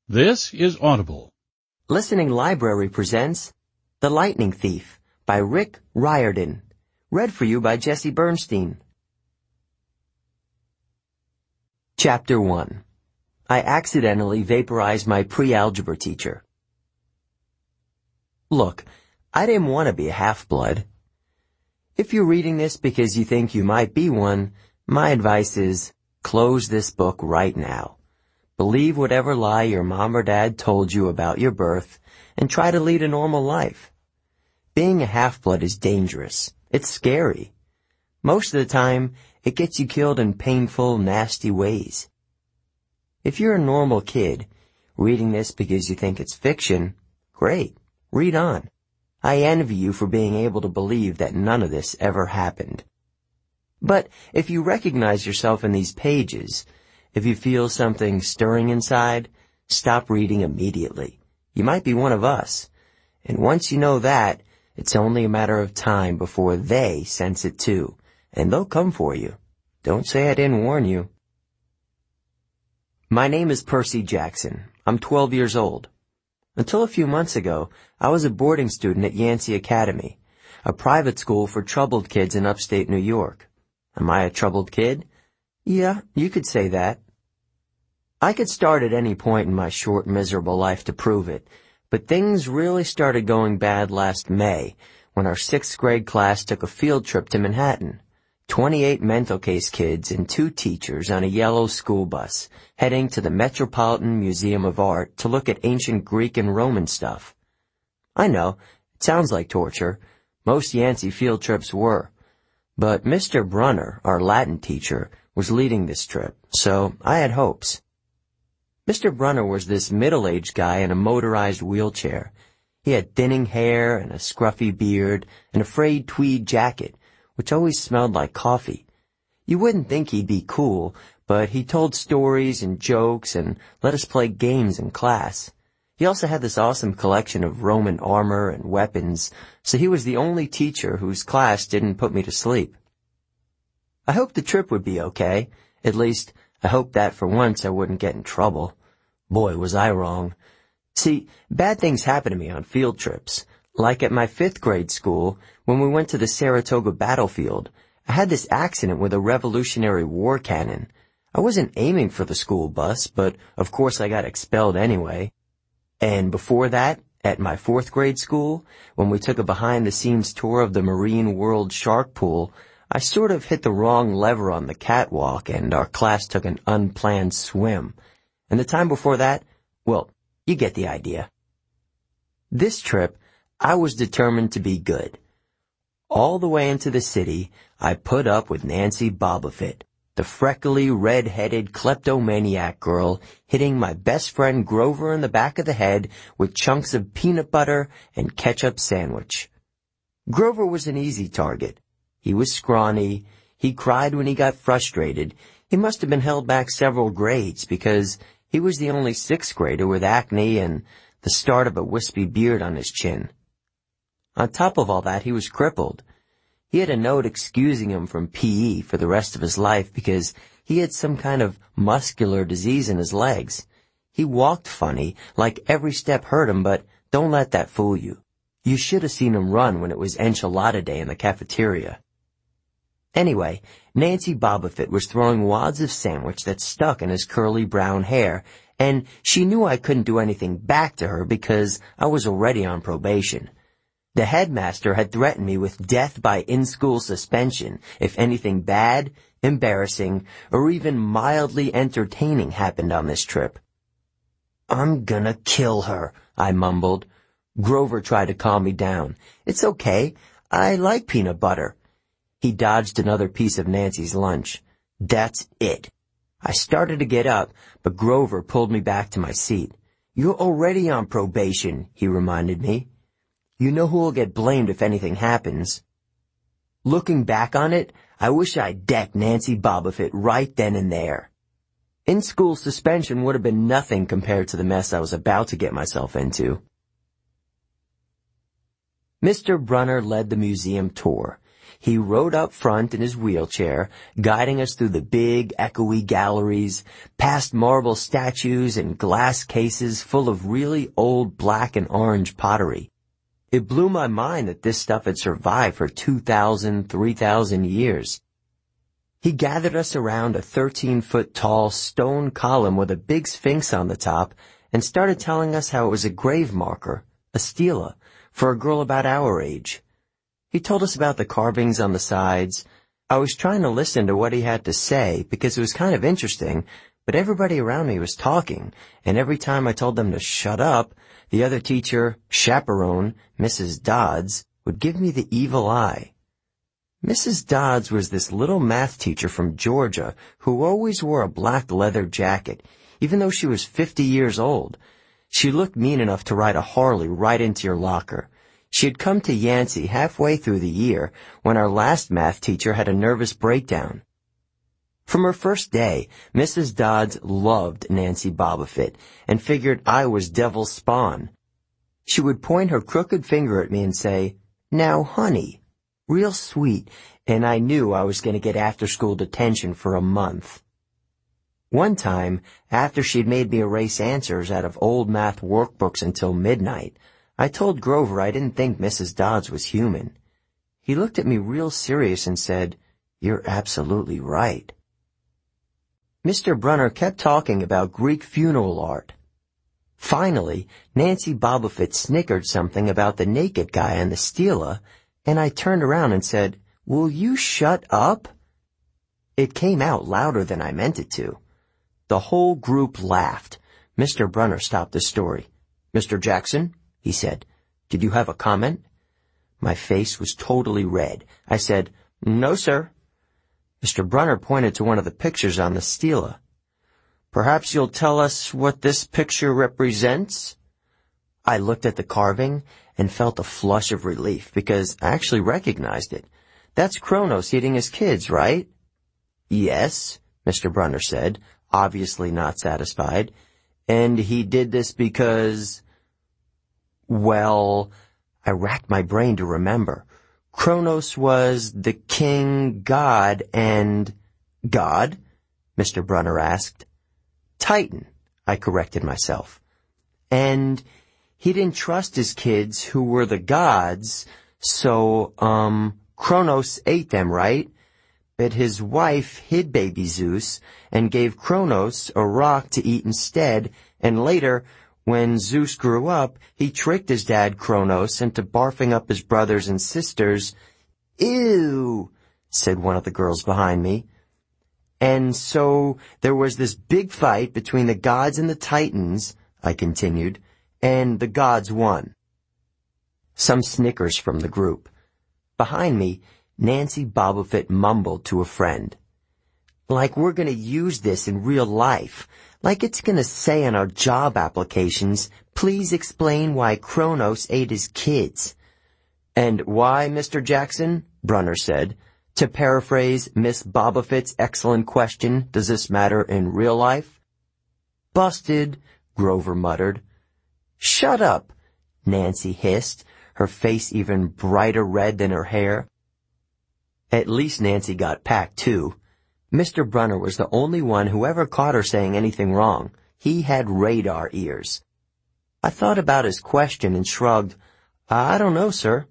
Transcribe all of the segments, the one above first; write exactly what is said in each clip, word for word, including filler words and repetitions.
This is Audible. Listening Library presents The Lightning Thief by Rick Riordan. Read for you by Jesse Bernstein. Chapter one. I accidentally vaporized my pre-algebra teacher. Look, I didn't want to be a half-blood. If you're reading this because you think you might be one, my advice is, close this book right now. Believe whatever lie your mom or dad told you about your birth, and try to lead a normal life. Being a half-blood is dangerous. It's scary. Most of the time, it gets you killed in painful, nasty ways. If you're a normal kid, reading this because you think it's fiction, great, read on. I envy you for being able to believe that none of this ever happened. But if you recognize yourself in these pages, if you feel something stirring inside, stop reading immediately. You might be one of us. And once you know that, it's only a matter of time before they sense it too. And they'll come for you. Don't say I didn't warn you. My name is Percy Jackson. I'm twelve years old. Until a few months ago, I was a boarding student at Yancey Academy, a private school for troubled kids in upstate New York. Am I a troubled kid? Yeah, you could say that. I could start at any point in my short, miserable life to prove it, but things really started going bad last May when our sixth grade class took a field trip to Manhattan. Twenty-eight mental case kids and two teachers on a yellow school bus heading to the Metropolitan Museum of Art to look at ancient Greek and Roman stuff. I know, it sounds like torture. Most Yancey field trips were. But Mister Brunner, our Latin teacher, was leading this trip, so I had hopes. Mister Brunner was this middle-aged guy in a motorized wheelchair. He had thinning hair and a scruffy beard and a frayed tweed jacket, which always smelled like coffee. You wouldn't think he'd be cool, but he told stories and jokes and let us play games in class. He also had this awesome collection of Roman armor and weapons, so he was the only teacher whose class didn't put me to sleep. I hoped the trip would be okay. At least, I hoped that for once I wouldn't get in trouble. Boy, was I wrong. See, bad things happen to me on field trips. Like at my fifth grade school, when we went to the Saratoga battlefield, I had this accident with a Revolutionary War cannon. I wasn't aiming for the school bus, but of course I got expelled anyway. And before that, at my fourth grade school, when we took a behind-the-scenes tour of the Marine World Shark Pool, I sort of hit the wrong lever on the catwalk and our class took an unplanned swim. And the time before that, well, you get the idea. This trip, I was determined to be good. All the way into the city, I put up with Nancy Bobofit, the freckly, red-headed kleptomaniac girl hitting my best friend Grover in the back of the head with chunks of peanut butter and ketchup sandwich. Grover was an easy target. He was scrawny. He cried when he got frustrated. He must have been held back several grades because he was the only sixth grader with acne and the start of a wispy beard on his chin. On top of all that, he was crippled. He had a note excusing him from P E for the rest of his life because he had some kind of muscular disease in his legs. He walked funny, like every step hurt him, but don't let that fool you. You should have seen him run when it was enchilada day in the cafeteria. Anyway, Nancy Bobofit was throwing wads of sandwich that stuck in his curly brown hair, and she knew I couldn't do anything back to her because I was already on probation. The headmaster had threatened me with death by in-school suspension if anything bad, embarrassing, or even mildly entertaining happened on this trip. "I'm gonna kill her," I mumbled. Grover tried to calm me down. "It's okay. I like peanut butter." He dodged another piece of Nancy's lunch. That's it. I started to get up, but Grover pulled me back to my seat. "You're already on probation," he reminded me. "You know who will get blamed if anything happens." Looking back on it, I wish I'd decked Nancy Bobofit right then and there. In-school suspension would have been nothing compared to the mess I was about to get myself into. Mister Brunner led the museum tour. He rode up front in his wheelchair, guiding us through the big, echoey galleries, past marble statues and glass cases full of really old black and orange pottery. It blew my mind that this stuff had survived for two thousand, three thousand years. He gathered us around a thirteen-foot-tall stone column with a big sphinx on the top and started telling us how it was a grave marker, a stela, for a girl about our age. He told us about the carvings on the sides. I was trying to listen to what he had to say because it was kind of interesting, but everybody around me was talking, and every time I told them to shut up, the other teacher, chaperone, Missus Dodds, would give me the evil eye. Missus Dodds was this little math teacher from Georgia who always wore a black leather jacket, even though she was fifty years old. She looked mean enough to ride a Harley right into your locker. She had come to Yancey halfway through the year when our last math teacher had a nervous breakdown. From her first day, Missus Dodds loved Nancy Bobofit and figured I was devil's spawn. She would point her crooked finger at me and say, "Now, honey," real sweet, and I knew I was going to get after-school detention for a month. One time, after she'd made me erase answers out of old math workbooks until midnight, I told Grover I didn't think Missus Dodds was human. He looked at me real serious and said, "You're absolutely right." Mister Brunner kept talking about Greek funeral art. Finally, Nancy Bobofit snickered something about the naked guy on the stela, and I turned around and said, "Will you shut up?" It came out louder than I meant it to. The whole group laughed. Mister Brunner stopped the story. "Mister Jackson," he said, "did you have a comment?" My face was totally red. I said, "No, sir." Mister Brunner pointed to one of the pictures on the stela. "Perhaps you'll tell us what this picture represents?" I looked at the carving and felt a flush of relief because I actually recognized it. "That's Kronos eating his kids, right?" "Yes," Mister Brunner said, obviously not satisfied. "And he did this because—" Well, I racked my brain to remember. Kronos was the king god and... God? Mister Brunner asked. Titan, I corrected myself. And he didn't trust his kids who were the gods, so, um, Kronos ate them, right? But his wife hid baby Zeus and gave Kronos a rock to eat instead, and later, when Zeus grew up, he tricked his dad Kronos into barfing up his brothers and sisters. Ew, said one of the girls behind me. And so there was this big fight between the gods and the Titans, I continued, and the gods won. Some snickers from the group. Behind me, Nancy Bobofit mumbled to a friend. Like we're going to use this in real life. Like it's going to say on our job applications, please explain why Kronos ate his kids. And why, Mister Jackson? Brunner said. To paraphrase Miss Bobofit's excellent question, does this matter in real life? Busted, Grover muttered. Shut up, Nancy hissed, her face even brighter red than her hair. At least Nancy got packed, too. Mister Brunner was the only one who ever caught her saying anything wrong. He had radar ears. I thought about his question and shrugged. I don't know, sir.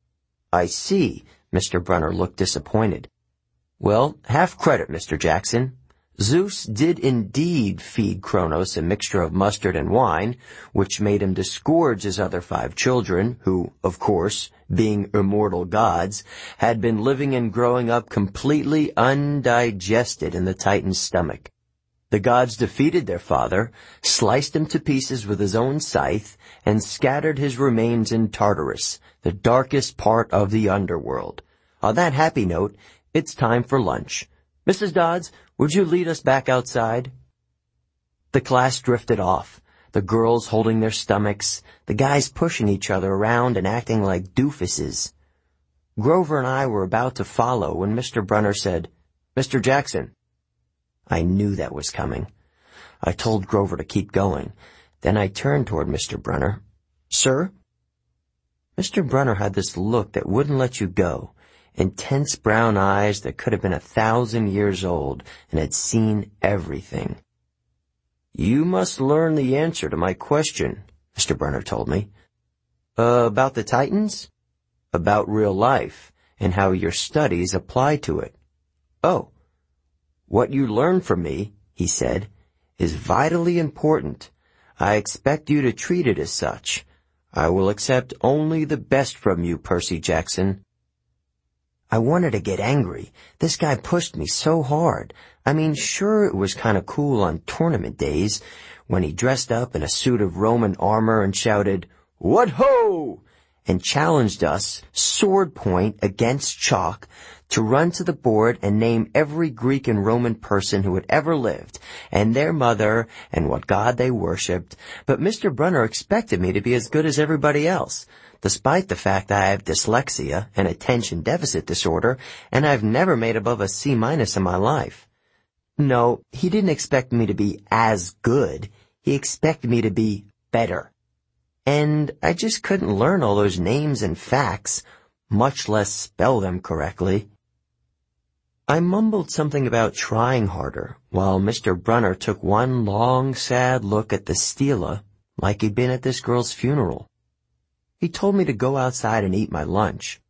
I see. Mister Brunner looked disappointed. Well, half credit, Mister Jackson. Zeus did indeed feed Kronos a mixture of mustard and wine, which made him disgorge his other five children, who, of course, being immortal gods, had been living and growing up completely undigested in the Titan's stomach. The gods defeated their father, sliced him to pieces with his own scythe, and scattered his remains in Tartarus, the darkest part of the underworld. On that happy note, it's time for lunch. Missus Dodds, would you lead us back outside? The class drifted off, the girls holding their stomachs, the guys pushing each other around and acting like doofuses. Grover and I were about to follow when Mister Brunner said, Mister Jackson. I knew that was coming. I told Grover to keep going. Then I turned toward Mister Brunner. Sir? Mister Brunner had this look that wouldn't let you go. intense brown eyes that could have been a thousand years old and had seen everything. "You must learn the answer to my question," Mister Brunner told me. Uh, about the Titans? About real life, and how your studies apply to it. "Oh, what you learn from me," he said, "is vitally important. I expect you to treat it as such. I will accept only the best from you, Percy Jackson." I wanted to get angry. This guy pushed me so hard. I mean, sure, it was kind of cool on tournament days when he dressed up in a suit of Roman armor and shouted, "What ho!" and challenged us, sword point against chalk, to run to the board and name every Greek and Roman person who had ever lived, and their mother, and what god they worshipped. But Mister Brunner expected me to be as good as everybody else, despite the fact that I have dyslexia and attention deficit disorder, and I've never made above a C minus in my life. No, he didn't expect me to be as good. He expected me to be better. And I just couldn't learn all those names and facts, much less spell them correctly. I mumbled something about trying harder, while Mister Brunner took one long, sad look at the Stela, like he'd been at this girl's funeral. He told me to go outside and eat my lunch.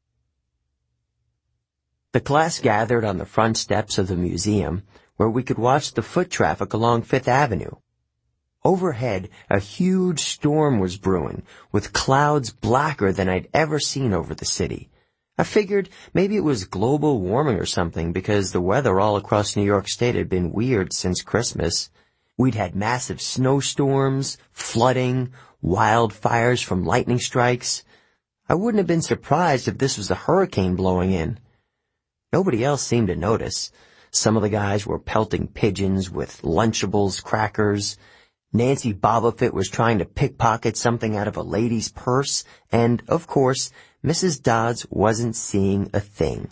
The class gathered on the front steps of the museum, where we could watch the foot traffic along Fifth Avenue. Overhead, a huge storm was brewing, with clouds blacker than I'd ever seen over the city. I figured maybe it was global warming or something, because the weather all across New York State had been weird since Christmas. We'd had massive snowstorms, flooding, wildfires from lightning strikes. I wouldn't have been surprised if this was a hurricane blowing in. Nobody else seemed to notice. Some of the guys were pelting pigeons with Lunchables crackers. Nancy Bobofit was trying to pickpocket something out of a lady's purse, and, of course, Missus Dodds wasn't seeing a thing.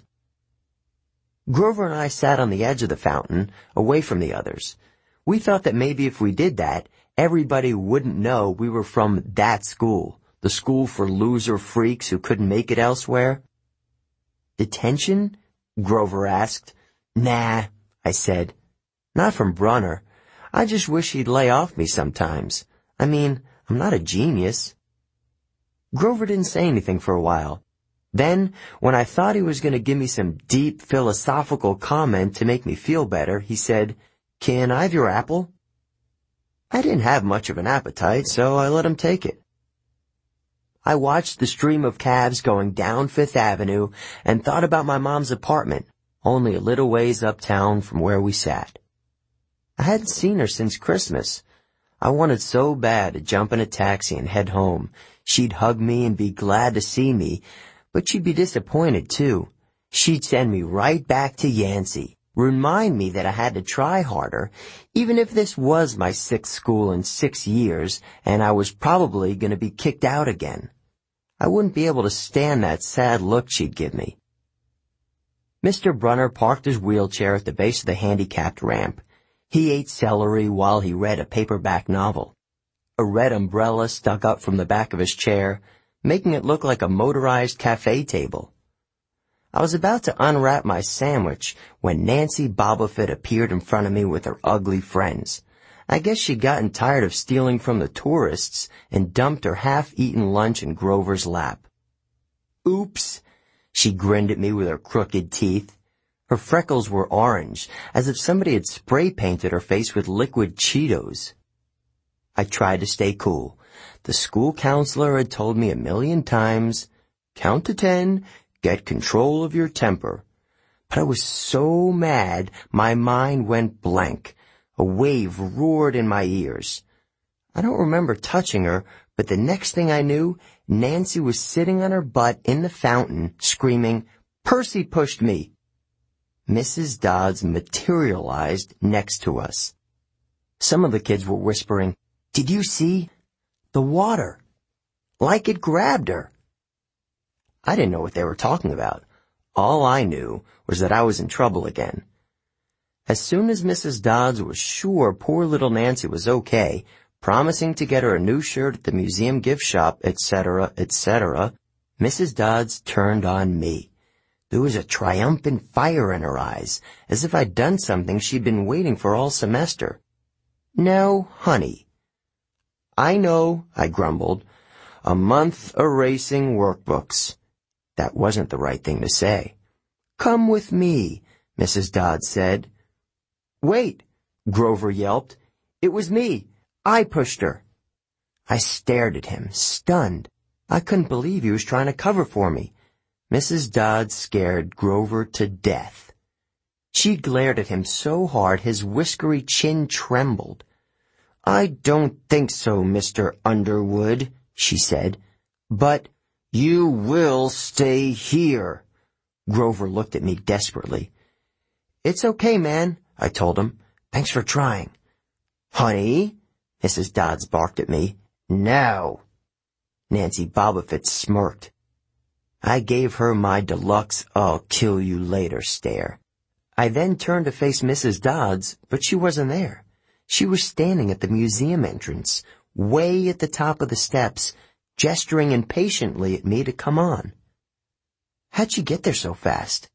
Grover and I sat on the edge of the fountain, away from the others. We thought that maybe if we did that, everybody wouldn't know we were from that school, the school for loser freaks who couldn't make it elsewhere. "Detention?" Grover asked. "Nah," I said. "Not from Brunner. I just wish he'd lay off me sometimes. I mean, I'm not a genius." Grover didn't say anything for a while. Then, when I thought he was going to give me some deep philosophical comment to make me feel better, he said, "Can I have your apple?" I didn't have much of an appetite, so I let him take it. I watched the stream of cabs going down Fifth Avenue and thought about my mom's apartment, only a little ways uptown from where we sat. I hadn't seen her since Christmas. I wanted so bad to jump in a taxi and head home. She'd hug me and be glad to see me, but she'd be disappointed too. She'd send me right back to Yancey, remind me that I had to try harder, even if this was my sixth school in six years, and I was probably going to be kicked out again. I wouldn't be able to stand that sad look she'd give me. Mister Brunner parked his wheelchair at the base of the handicapped ramp. He ate celery while he read a paperback novel. A red umbrella stuck up from the back of his chair, making it look like a motorized cafe table. I was about to unwrap my sandwich when Nancy Bobofit appeared in front of me with her ugly friends. I guess she'd gotten tired of stealing from the tourists and dumped her half-eaten lunch in Grover's lap. "Oops," she grinned at me with her crooked teeth. Her freckles were orange, as if somebody had spray-painted her face with liquid Cheetos. I tried to stay cool. The school counselor had told me a million times, "Count to ten, get control of your temper." But I was so mad, my mind went blank. A wave roared in my ears. I don't remember touching her, but the next thing I knew, Nancy was sitting on her butt in the fountain, screaming, "Percy pushed me!" Missus Dodds materialized next to us. Some of the kids were whispering, "Did you see? The water. Like it grabbed her." I didn't know what they were talking about. All I knew was that I was in trouble again. As soon as Missus Dodds was sure poor little Nancy was okay, promising to get her a new shirt at the museum gift shop, et cetera, et cetera, Missus Dodds turned on me. There was a triumphant fire in her eyes, as if I'd done something she'd been waiting for all semester. "No, honey." "I know," I grumbled. "A month erasing workbooks." That wasn't the right thing to say. "Come with me," Missus Dodd said. "Wait," Grover yelped. "It was me. I pushed her." I stared at him, stunned. I couldn't believe he was trying to cover for me. Missus Dodd scared Grover to death. She glared at him so hard his whiskery chin trembled. "I don't think so, Mister Underwood," she said. "But you will stay here." Grover looked at me desperately. "It's okay, man," I told him. "Thanks for trying." "Honey," Missus Dodds barked at me. "No." Nancy Bobofit smirked. I gave her my deluxe "I'll kill you later" stare. I then turned to face Missus Dodds, but she wasn't there. She was standing at the museum entrance, way at the top of the steps, gesturing impatiently at me to come on. How'd she get there so fast?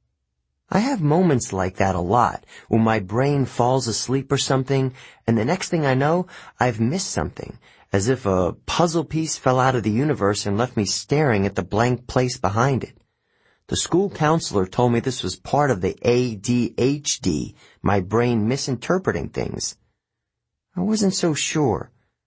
I have moments like that a lot, when my brain falls asleep or something, and the next thing I know, I've missed something, as if a puzzle piece fell out of the universe and left me staring at the blank place behind it. The school counselor told me this was part of the A D H D, my brain misinterpreting things. I wasn't so sure.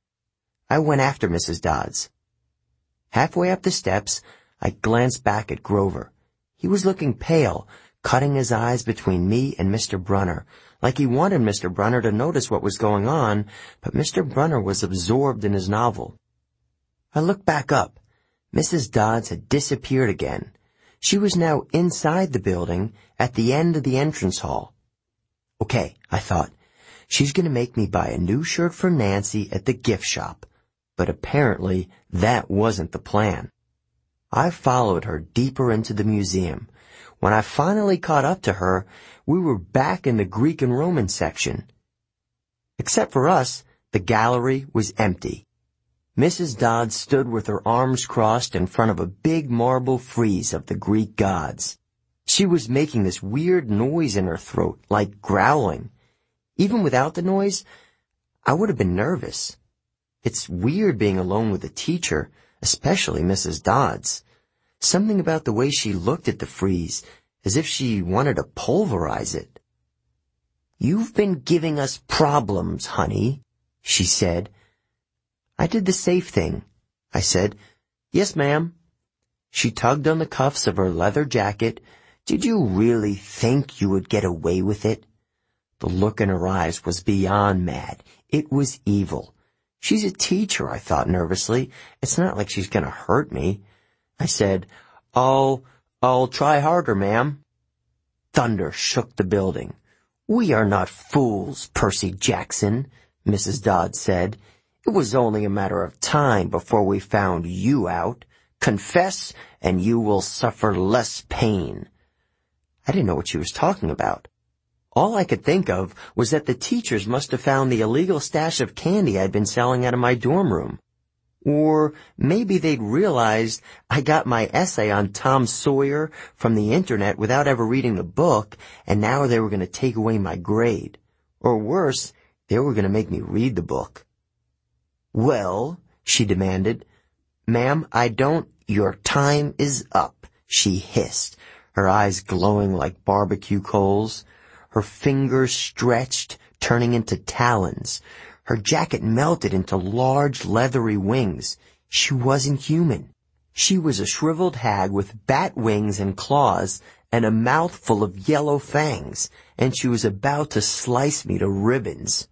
I went after Missus Dodds. Halfway up the steps, I glanced back at Grover. He was looking pale, cutting his eyes between me and Mister Brunner, like he wanted Mister Brunner to notice what was going on, but Mister Brunner was absorbed in his novel. I looked back up. Missus Dodds had disappeared again. She was now inside the building, at the end of the entrance hall. Okay, I thought, she's going to make me buy a new shirt for Nancy at the gift shop. But apparently that wasn't the plan. I followed her deeper into the museum. When I finally caught up to her, we were back in the Greek and Roman section. Except for us, the gallery was empty. Missus Dodd stood with her arms crossed in front of a big marble frieze of the Greek gods. She was making this weird noise in her throat, like growling. Even without the noise, I would have been nervous. It's weird being alone with a teacher, especially Missus Dodds. Something about the way she looked at the frieze, as if she wanted to pulverize it. "You've been giving us problems, honey," she said. I did the safe thing. I said, "Yes, ma'am." She tugged on the cuffs of her leather jacket. "Did you really think you would get away with it?" The look in her eyes was beyond mad. It was evil. She's a teacher, I thought nervously. It's not like she's going to hurt me. I said, I'll, I'll try harder, ma'am." Thunder shook the building. "We are not fools, Percy Jackson," Missus Dodd said. "It was only a matter of time before we found you out. Confess, and you will suffer less pain." I didn't know what she was talking about. All I could think of was that the teachers must have found the illegal stash of candy I'd been selling out of my dorm room. Or maybe they'd realized I got my essay on Tom Sawyer from the internet without ever reading the book, and now they were going to take away my grade. Or worse, they were going to make me read the book. "Well," she demanded. "Ma'am, I don't—" "Your time is up," she hissed, her eyes glowing like barbecue coals. Her fingers stretched, turning into talons. Her jacket melted into large, leathery wings. She wasn't human. She was a shriveled hag with bat wings and claws and a mouth full of yellow fangs, and she was about to slice me to ribbons.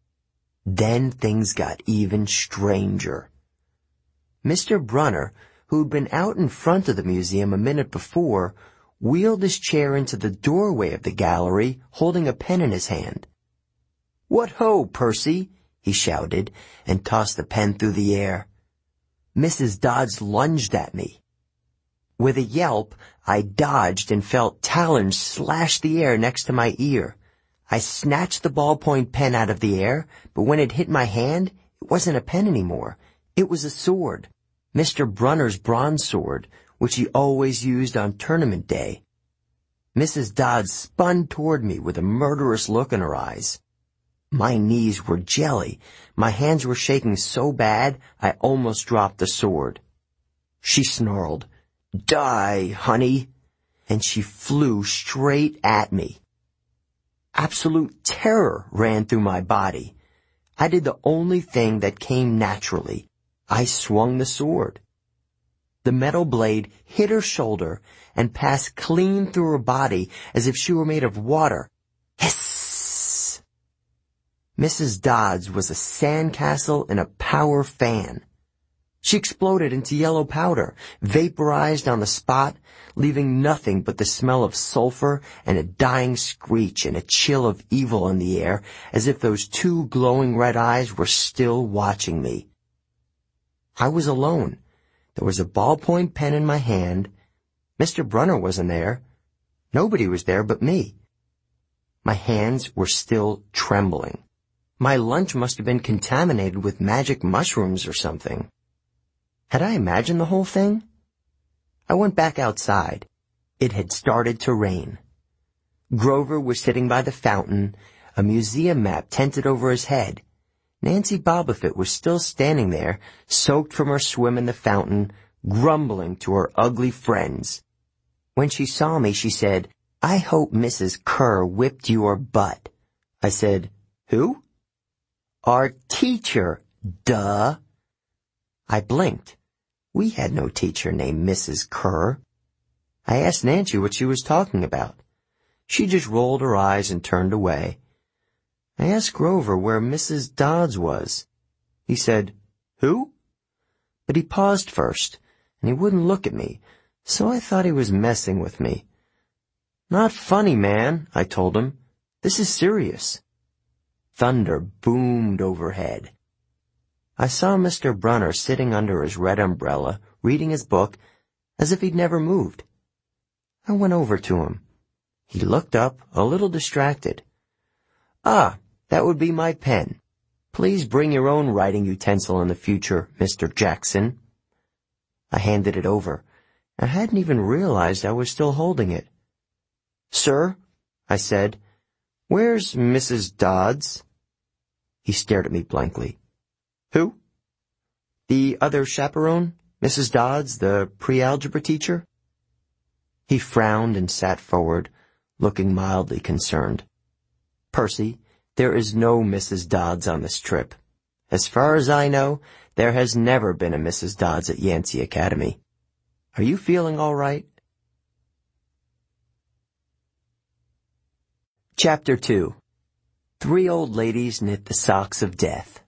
Then things got even stranger. Mister Brunner, who'd been out in front of the museum a minute before, wheeled his chair into the doorway of the gallery, holding a pen in his hand. "What ho, Percy!" he shouted, and tossed the pen through the air. Missus Dodds lunged at me. With a yelp, I dodged and felt talons slash the air next to my ear. I snatched the ballpoint pen out of the air, but when it hit my hand, it wasn't a pen anymore. It was a sword, Mister Brunner's bronze sword, which he always used on tournament day. Missus Dodds spun toward me with a murderous look in her eyes. My knees were jelly. My hands were shaking so bad I almost dropped the sword. She snarled, "Die, honey," and she flew straight at me. Absolute terror ran through my body. I did the only thing that came naturally. I swung the sword. The metal blade hit her shoulder and passed clean through her body as if she were made of water. Hiss! Missus Dodds was a sandcastle in a power fan. She exploded into yellow powder, vaporized on the spot, leaving nothing but the smell of sulfur and a dying screech and a chill of evil in the air, as if those two glowing red eyes were still watching me. I was alone. There was a ballpoint pen in my hand. Mister Brunner wasn't there. Nobody was there but me. My hands were still trembling. My lunch must have been contaminated with magic mushrooms or something. Had I imagined the whole thing? I went back outside. It had started to rain. Grover was sitting by the fountain, a museum map tented over his head. Nancy Bobofit was still standing there, soaked from her swim in the fountain, grumbling to her ugly friends. When she saw me, she said, "I hope Missus Kerr whipped your butt." I said, "Who?" "Our teacher, duh." I blinked. We had no teacher named Missus Kerr. I asked Nancy what she was talking about. She just rolled her eyes and turned away. I asked Grover where Missus Dodds was. He said, "Who?" But he paused first, and he wouldn't look at me, so I thought he was messing with me. "Not funny, man," I told him. "This is serious." Thunder boomed overhead. I saw Mister Brunner sitting under his red umbrella, reading his book, as if he'd never moved. I went over to him. He looked up, a little distracted. "Ah, that would be my pen. Please bring your own writing utensil in the future, Mister Jackson." I handed it over. I hadn't even realized I was still holding it. "Sir," I said, "where's Missus Dodds?" He stared at me blankly. "Who?" "The other chaperone, Missus Dodds, the pre-algebra teacher?" He frowned and sat forward, looking mildly concerned. "Percy, there is no Missus Dodds on this trip. As far as I know, there has never been a Missus Dodds at Yancey Academy. Are you feeling all right?" Chapter two. Three old ladies knit the socks of death.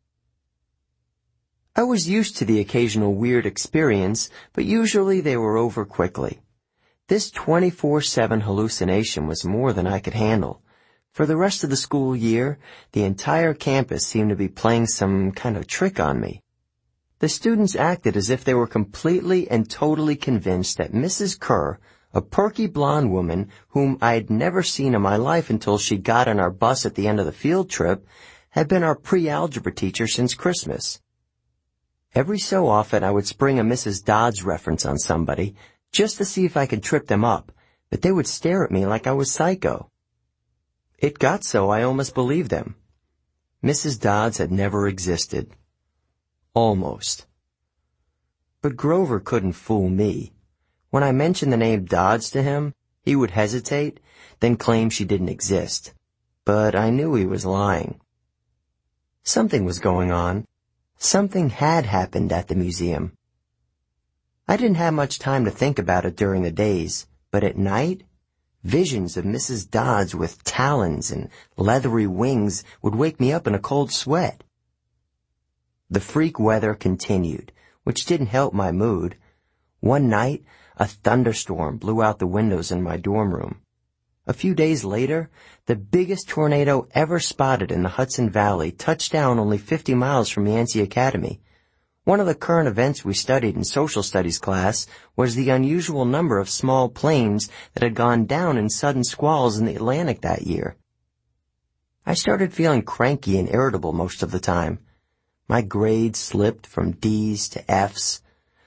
I was used to the occasional weird experience, but usually they were over quickly. This twenty-four seven hallucination was more than I could handle. For the rest of the school year, the entire campus seemed to be playing some kind of trick on me. The students acted as if they were completely and totally convinced that Missus Kerr, a perky blonde woman whom I had never seen in my life until she got on our bus at the end of the field trip, had been our pre-algebra teacher since Christmas. Every so often I would spring a Missus Dodds reference on somebody, just to see if I could trip them up, but they would stare at me like I was psycho. It got so I almost believed them. Missus Dodds had never existed. Almost. But Grover couldn't fool me. When I mentioned the name Dodds to him, he would hesitate, then claim she didn't exist. But I knew he was lying. Something was going on. Something had happened at the museum. I didn't have much time to think about it during the days, but at night, visions of Missus Dodds with talons and leathery wings would wake me up in a cold sweat. The freak weather continued, which didn't help my mood. One night, a thunderstorm blew out the windows in my dorm room. A few days later, the biggest tornado ever spotted in the Hudson Valley touched down only fifty miles from Yancey Academy. One of the current events we studied in social studies class was the unusual number of small planes that had gone down in sudden squalls in the Atlantic that year. I started feeling cranky and irritable most of the time. My grades slipped from D's to F's.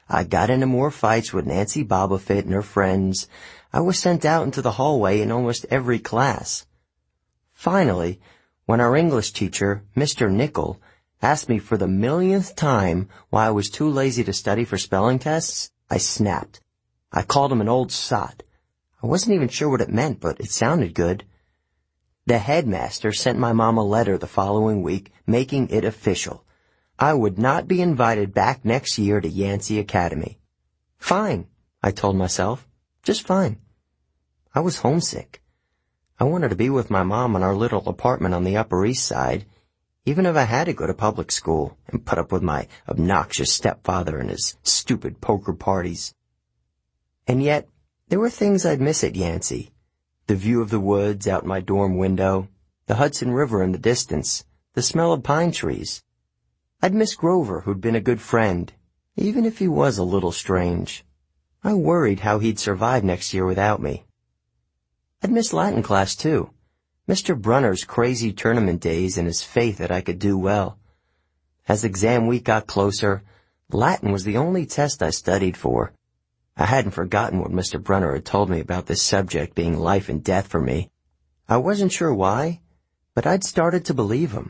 I got into more fights with Nancy Bobofit and her friends. I was sent out into the hallway in almost every class. Finally, when our English teacher, Mister Nickel, asked me for the millionth time why I was too lazy to study for spelling tests, I snapped. I called him an old sot. I wasn't even sure what it meant, but it sounded good. The headmaster sent my mom a letter the following week, making it official. I would not be invited back next year to Yancey Academy. Fine, I told myself. Just fine. I was homesick. I wanted to be with my mom in our little apartment on the Upper East Side, even if I had to go to public school and put up with my obnoxious stepfather and his stupid poker parties. And yet, there were things I'd miss at Yancey. The view of the woods out my dorm window, the Hudson River in the distance, the smell of pine trees. I'd miss Grover, who'd been a good friend, even if he was a little strange. I worried how he'd survive next year without me. I'd miss Latin class, too. Mister Brunner's crazy tournament days and his faith that I could do well. As exam week got closer, Latin was the only test I studied for. I hadn't forgotten what Mister Brunner had told me about this subject being life and death for me. I wasn't sure why, but I'd started to believe him.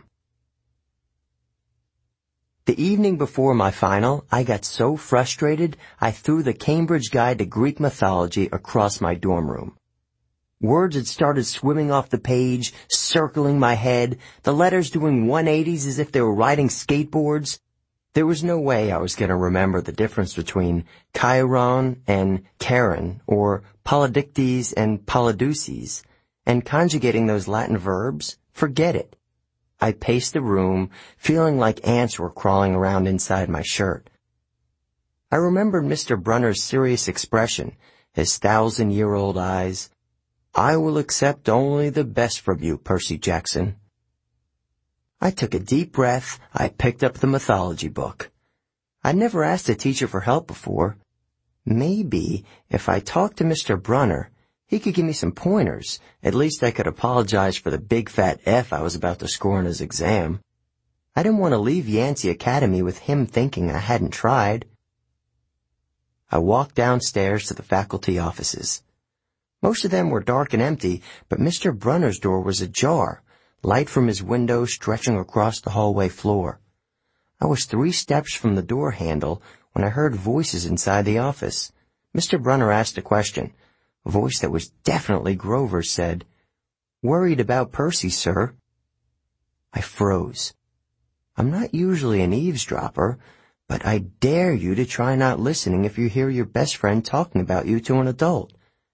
The evening before my final, I got so frustrated, I threw the Cambridge Guide to Greek Mythology across my dorm room. Words had started swimming off the page, circling my head, the letters doing one eighties as if they were riding skateboards. There was no way I was going to remember the difference between Chiron and Charon, or Polydictes and Polydeuces, and conjugating those Latin verbs. Forget it. I paced the room, feeling like ants were crawling around inside my shirt. I remembered Mister Brunner's serious expression, his thousand-year-old eyes. I will accept only the best from you, Percy Jackson. I took a deep breath. I picked up the mythology book. I'd never asked a teacher for help before. Maybe if I talked to Mister Brunner, he could give me some pointers. At least I could apologize for the big fat F I was about to score on his exam. I didn't want to leave Yancey Academy with him thinking I hadn't tried. I walked downstairs to the faculty offices. Most of them were dark and empty, but Mister Brunner's door was ajar, light from his window stretching across the hallway floor. I was three steps from the door handle when I heard voices inside the office. Mister Brunner asked a question. A voice that was definitely Grover's said, "Worried about Percy, sir." I froze. I'm not usually an eavesdropper, but I dare you to try not listening if you hear your best friend talking about you to an adult.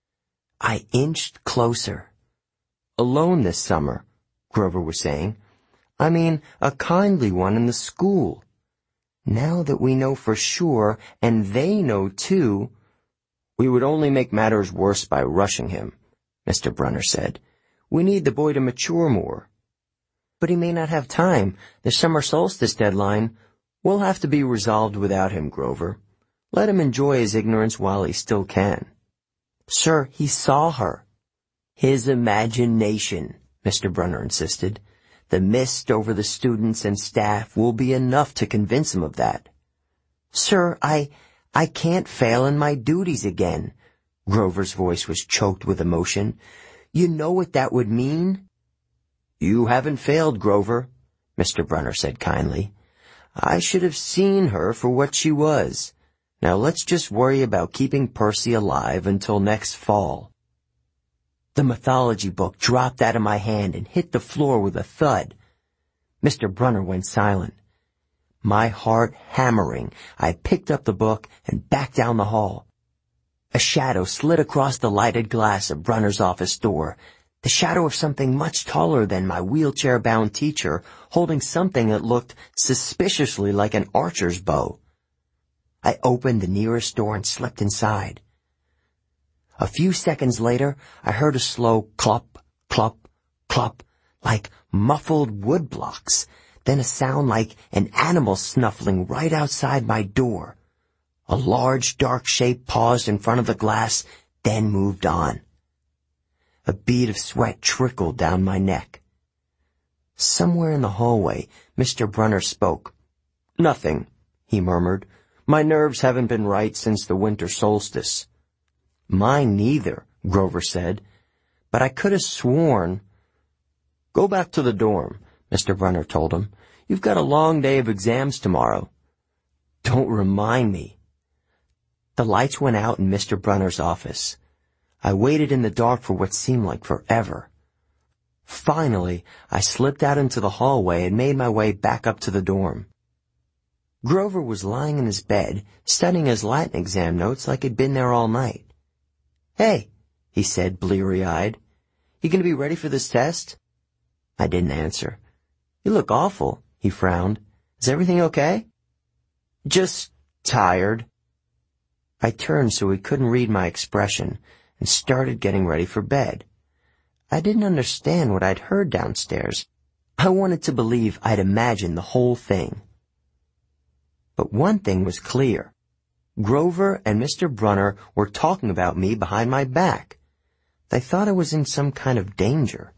I inched closer. "Alone this summer," Grover was saying. "I mean, a kindly one in the school. Now that we know for sure, and they know too—" "We would only make matters worse by rushing him," Mister Brunner said. "We need the boy to mature more." "But he may not have time. The summer solstice deadline will have to be resolved without him, Grover. Let him enjoy his ignorance while he still can." "Sir, he saw her." "His imagination," Mister Brunner insisted. "The mist over the students and staff will be enough to convince him of that." "Sir, I, I can't fail in my duties again." Grover's voice was choked with emotion. "You know what that would mean?" "You haven't failed, Grover," Mister Brunner said kindly. "I should have seen her for what she was. Now let's just worry about keeping Percy alive until next fall." The mythology book dropped out of my hand and hit the floor with a thud. Mister Brunner went silent. My heart hammering, I picked up the book and backed down the hall. A shadow slid across the lighted glass of Brunner's office door, the shadow of something much taller than my wheelchair-bound teacher, holding something that looked suspiciously like an archer's bow. I opened the nearest door and slipped inside. A few seconds later, I heard a slow clop, clop, clop, like muffled wood blocks, then a sound like an animal snuffling right outside my door. A large, dark shape paused in front of the glass, then moved on. A bead of sweat trickled down my neck. Somewhere in the hallway, Mister Brunner spoke. "Nothing," he murmured. My nerves haven't been right since the winter solstice. Mine neither, Grover said. But I could have sworn. Go back to the dorm, Mister Brunner told him. You've got a long day of exams tomorrow. Don't remind me. The lights went out in Mister Brunner's office. I waited in the dark for what seemed like forever. Finally, I slipped out into the hallway and made my way back up to the dorm. Grover was lying in his bed, studying his Latin exam notes like he'd been there all night. Hey, he said, bleary-eyed. You gonna be ready for this test? I didn't answer. You look awful, he frowned. Is everything okay? Just tired. I turned so he couldn't read my expression and started getting ready for bed. I didn't understand what I'd heard downstairs. I wanted to believe I'd imagined the whole thing. But one thing was clear. Grover and Mister Brunner were talking about me behind my back. They thought I was in some kind of danger.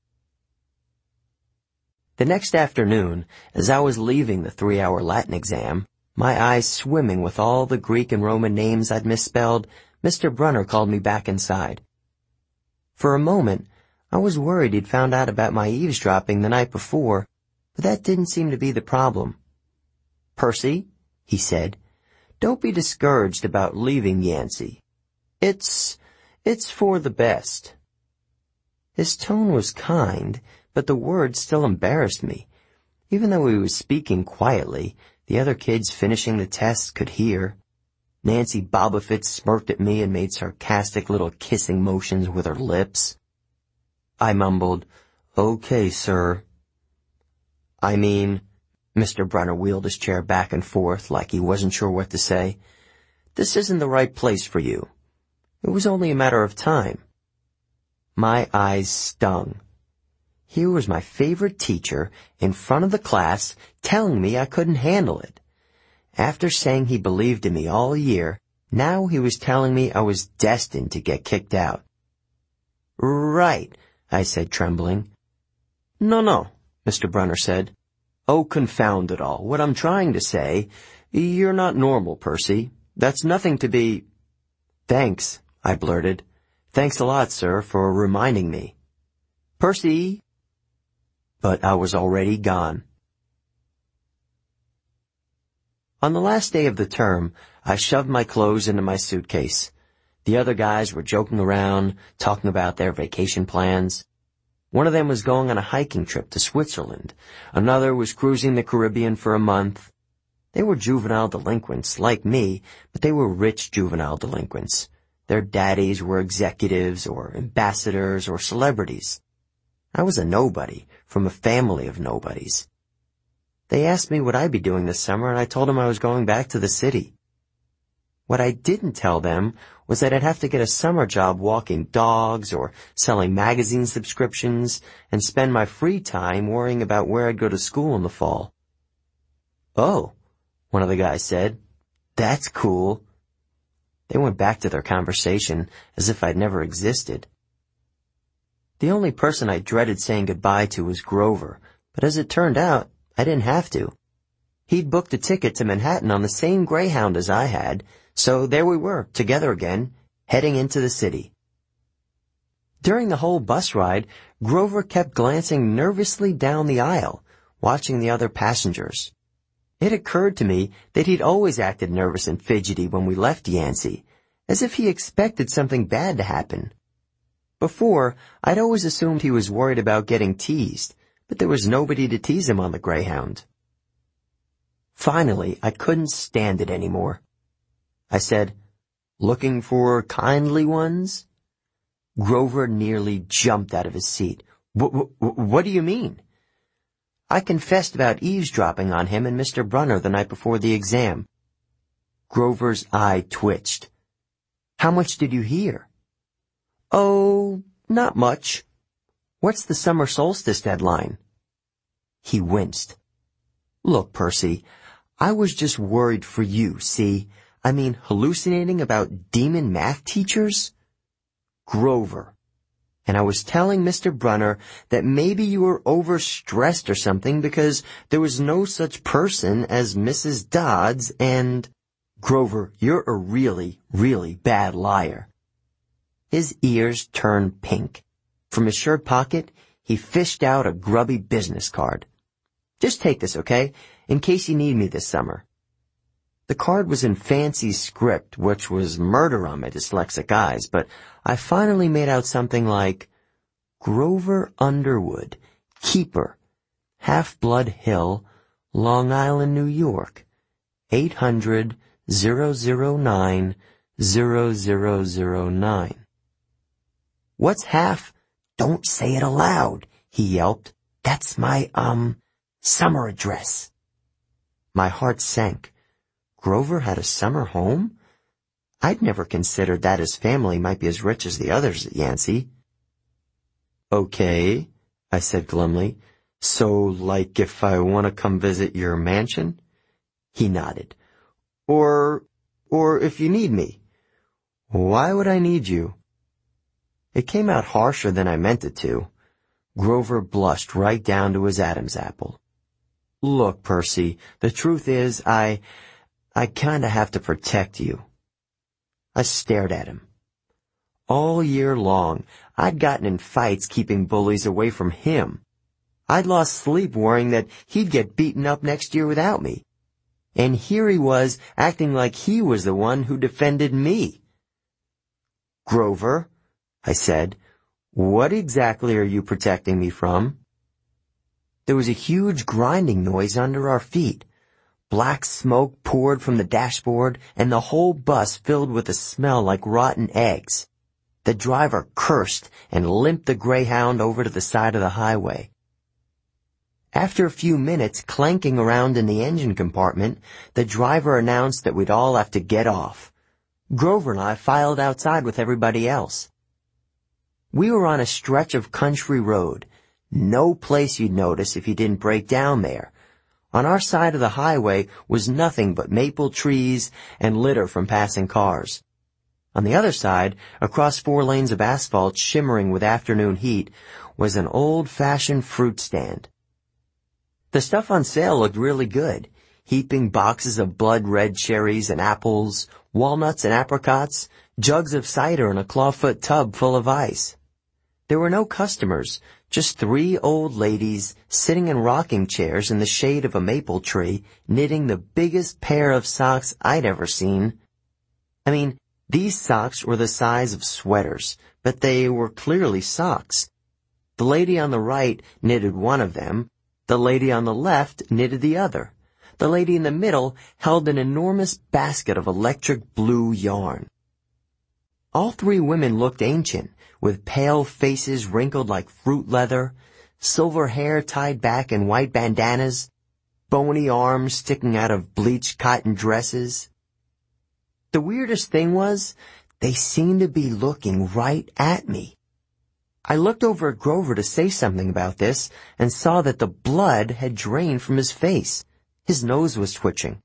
The next afternoon, as I was leaving the three-hour Latin exam, my eyes swimming with all the Greek and Roman names I'd misspelled, Mister Brunner called me back inside. For a moment, I was worried he'd found out about my eavesdropping the night before, but that didn't seem to be the problem. Percy, he said, don't be discouraged about leaving Yancey. It's, it's for the best. His tone was kind, but the words still embarrassed me. Even though he was speaking quietly, the other kids finishing the tests could hear. Nancy Bobofit smirked at me and made sarcastic little kissing motions with her lips. I mumbled, Okay, sir. I mean, Mister Brunner wheeled his chair back and forth like he wasn't sure what to say. This isn't the right place for you. It was only a matter of time. My eyes stung. Here was my favorite teacher in front of the class telling me I couldn't handle it. After saying he believed in me all year, now he was telling me I was destined to get kicked out. Right, I said, trembling. No, no, Mister Brunner said. Oh, confound it all. What I'm trying to say, you're not normal, Percy. That's nothing to be... Thanks, I blurted. Thanks a lot, sir, for reminding me. Percy! But I was already gone. On the last day of the term, I shoved my clothes into my suitcase. The other guys were joking around, talking about their vacation plans. One of them was going on a hiking trip to Switzerland. Another was cruising the Caribbean for a month. They were juvenile delinquents, like me, but they were rich juvenile delinquents. Their daddies were executives or ambassadors or celebrities. I was a nobody from a family of nobodies. They asked me what I'd be doing this summer, and I told them I was going back to the city. What I didn't tell them was that I'd have to get a summer job walking dogs or selling magazine subscriptions and spend my free time worrying about where I'd go to school in the fall. Oh, one of the guys said, that's cool. They went back to their conversation as if I'd never existed. The only person I dreaded saying goodbye to was Grover, but as it turned out, I didn't have to. He'd booked a ticket to Manhattan on the same Greyhound as I had, so there we were, together again, heading into the city. During the whole bus ride, Grover kept glancing nervously down the aisle, watching the other passengers. It occurred to me that he'd always acted nervous and fidgety when we left Yancey, as if he expected something bad to happen. Before, I'd always assumed he was worried about getting teased, but there was nobody to tease him on the Greyhound. Finally, I couldn't stand it anymore. I said, looking for kindly ones? Grover nearly jumped out of his seat. W- w- what do you mean? I confessed about eavesdropping on him and Mister Brunner the night before the exam. Grover's eye twitched. How much did you hear? Oh, not much. What's the summer solstice deadline? He winced. Look, Percy, I was just worried for you, see? I mean, hallucinating about demon math teachers? Grover. And I was telling Mister Brunner that maybe you were overstressed or something because there was no such person as Missus Dodds and... Grover, you're a really, really bad liar. His ears turned pink. From his shirt pocket, he fished out a grubby business card. Just take this, okay? In case you need me this summer. The card was in fancy script, which was murder on my dyslexic eyes, but I finally made out something like, Grover Underwood, Keeper, Half-Blood Hill, Long Island, New York, eight hundred, zero zero nine, zero zero zero nine. What's half? Don't say it aloud, he yelped. That's my, um, summer address. My heart sank. Grover had a summer home? I'd never considered that his family might be as rich as the others at Yancey. Okay, I said glumly. So, like, if I want to come visit your mansion? He nodded. Or, or if you need me. Why would I need you? It came out harsher than I meant it to. Grover blushed right down to his Adam's apple. Look, Percy, the truth is, I, I kinda have to protect you. I stared at him. All year long, I'd gotten in fights keeping bullies away from him. I'd lost sleep worrying that he'd get beaten up next year without me. And here he was, acting like he was the one who defended me. Grover, I said, what exactly are you protecting me from? There was a huge grinding noise under our feet. Black smoke poured from the dashboard, and the whole bus filled with a smell like rotten eggs. The driver cursed and limped the Greyhound over to the side of the highway. After a few minutes clanking around in the engine compartment, the driver announced that we'd all have to get off. Grover and I filed outside with everybody else. We were on a stretch of country road, no place you'd notice if you didn't break down there. On our side of the highway was nothing but maple trees and litter from passing cars. On the other side, across four lanes of asphalt shimmering with afternoon heat, was an old-fashioned fruit stand. The stuff on sale looked really good, heaping boxes of blood-red cherries and apples, walnuts and apricots, jugs of cider and a clawfoot tub full of ice. There were no customers, just three old ladies sitting in rocking chairs in the shade of a maple tree, knitting the biggest pair of socks I'd ever seen. I mean, these socks were the size of sweaters, but they were clearly socks. The lady on the right knitted one of them. The lady on the left knitted the other. The lady in the middle held an enormous basket of electric blue yarn. All three women looked ancient, with pale faces wrinkled like fruit leather, silver hair tied back in white bandanas, bony arms sticking out of bleached cotton dresses. The weirdest thing was, they seemed to be looking right at me. I looked over at Grover to say something about this and saw that the blood had drained from his face. His nose was twitching.